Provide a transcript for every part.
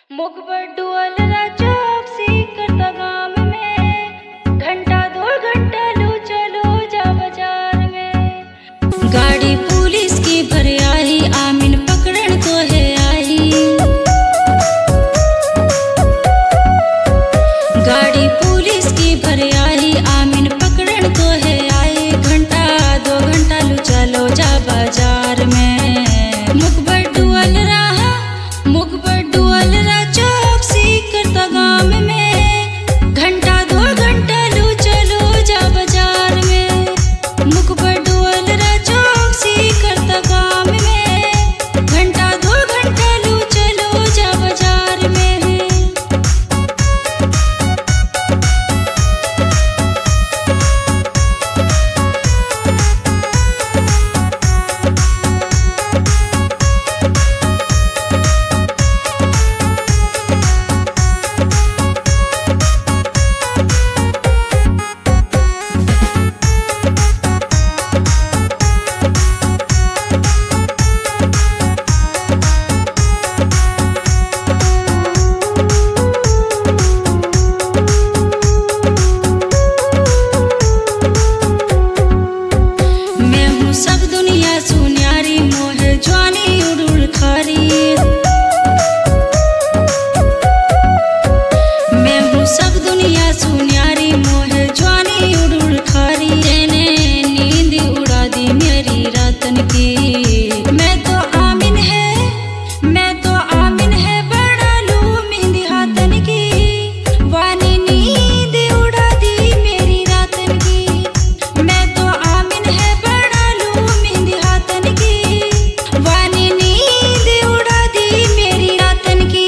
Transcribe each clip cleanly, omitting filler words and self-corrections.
मुखबर डुअलरा चौक सीकर गांव में घंटा दो घंटा लू चलो जा बाजार में। गाड़ी पुलिस की भर आई आमिन पकड़न को है आई। गाड़ी पुलिस की भर आई आमिन पकड़न को है आई। घंटा दो घंटा लू चलो जा बाजार में। मुखबर डुअलरा चौक सीकर गांव में घंटा दो घंटा लू चलो जा बाजार में। मुखबर डुअलरा चौक सीकर गांव में घंटा दो घंटा लू चलो जा बाजार में। सब दुनिया सुन्यारी मोहे जवानी उड़ुड़ खारी। मैं हूँ सब दुनिया सुन्यारी मोहे जवानी उड़ुड़ खारी। तेने नींद उड़ा दी मेरी रातन की। मैं तो आमिन है बड़ा लू मेहंदी हाथन की। वानी नींद उड़ा दी मेरी रातन की। मैं तो आमिन है वानी नींद उड़ा दी मेरी रातन की।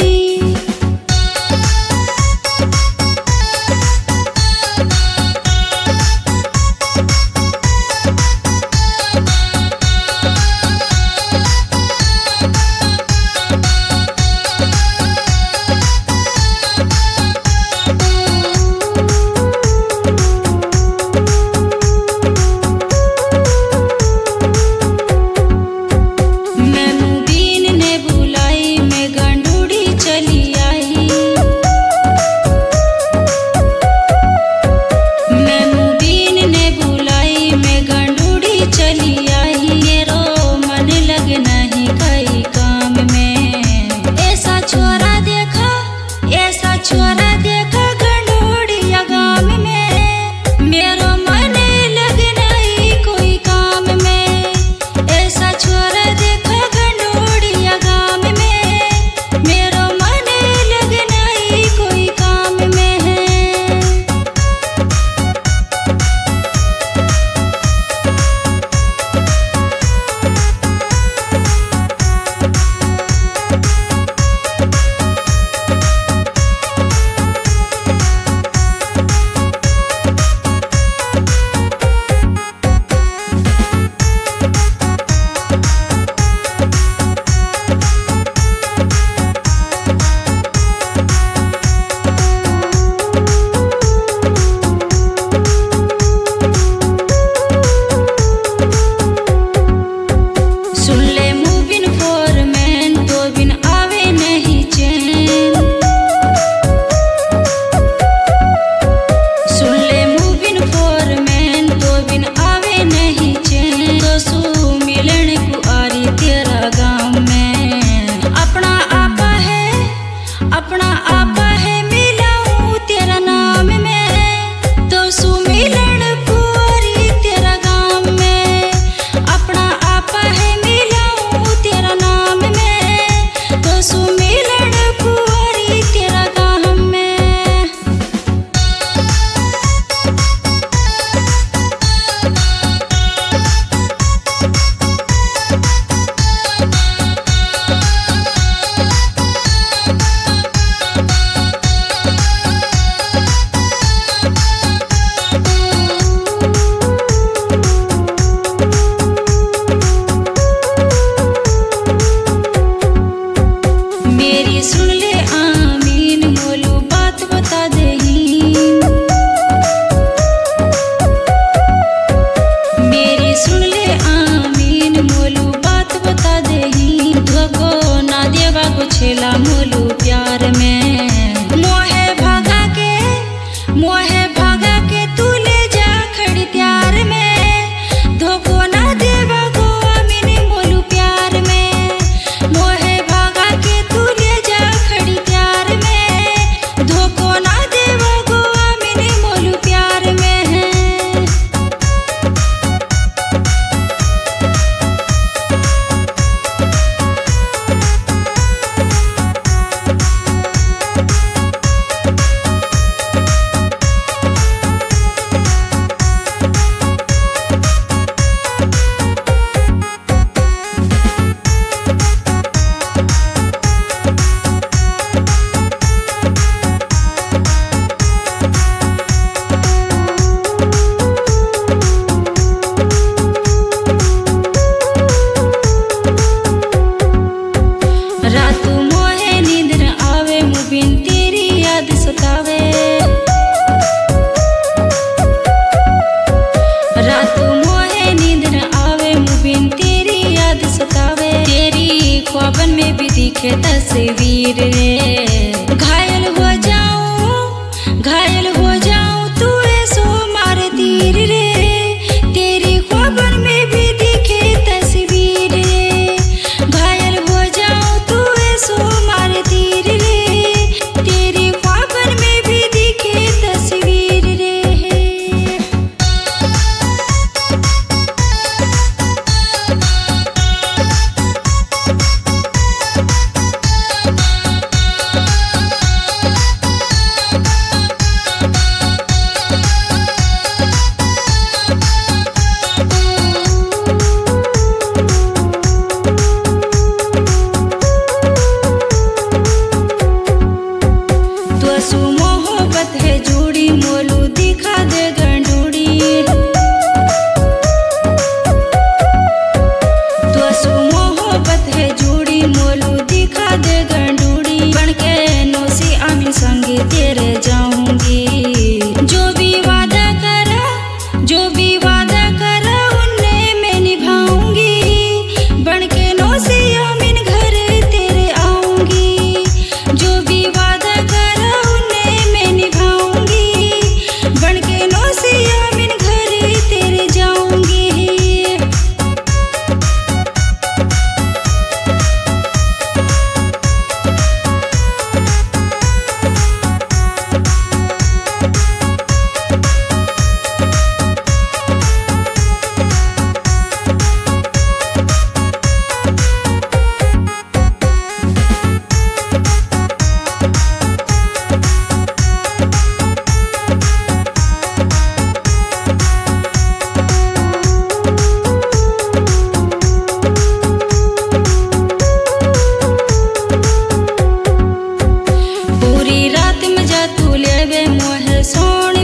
छोरा देखा गंडोड़िया गांव में मेरो मन लग नहीं कोई काम में। ऐसा छोरा देखा गंडोड़िया गांव में मेरो मन लग नहीं कोई काम में। अपना आपा है मिलाऊं तेरा नाम में तो सुमिलन कुंवारी तेरा गांव में। अपना आपा है मिलाऊं तेरा नाम में तो सुमिलन कुंवारी तेरा गांव में। प्यार में। मोहे भागा के तू ले जा खड़ी त्यार में। धोखो ना देवा गो आमिन मोलू प्यार में। मोहे भागा के तू ले जा खड़ी त्यार में। धोखो ना देवा गो आमिन मोलू प्यार में। रातू मोहे नींद न आवे मुबिन तेरी याद सतावे। रातू मोहे नींद न आवे मुबिन तेरी याद सतावे। तेरी ख्वाबन में भी दिखे तस्वीर रे। घायल हो जाऊं तू ऐसो मार तीर रे। तेरी ख्वाबन में भी दिखे तस्वीर रे। घायल हो जाऊं तू ऐसो मार तीर रे। तेरी ख्वाबन में भी दिखे तस्वीर रे। त्वसु मोहब्बत है जोड़ी मोलू दिखा दे गंडूड़ी। त्वसु मोहब्बत है जोड़ी मोलू दिखा दे गंडूड़ी। बनके नौसी आमिन संगे तेरे जाऊंगी। जो भी वादा करा उन्ने मैं निभाऊंगी। बनके नौसी आमिन घर तेरे आऊंगी। जो भी वादा करा उन्ने मैं निभाऊंगी। बनके नौसी आमिन घर तेरे जाऊंगी। पूरी रात में जा तू लेवे मोहे सोने।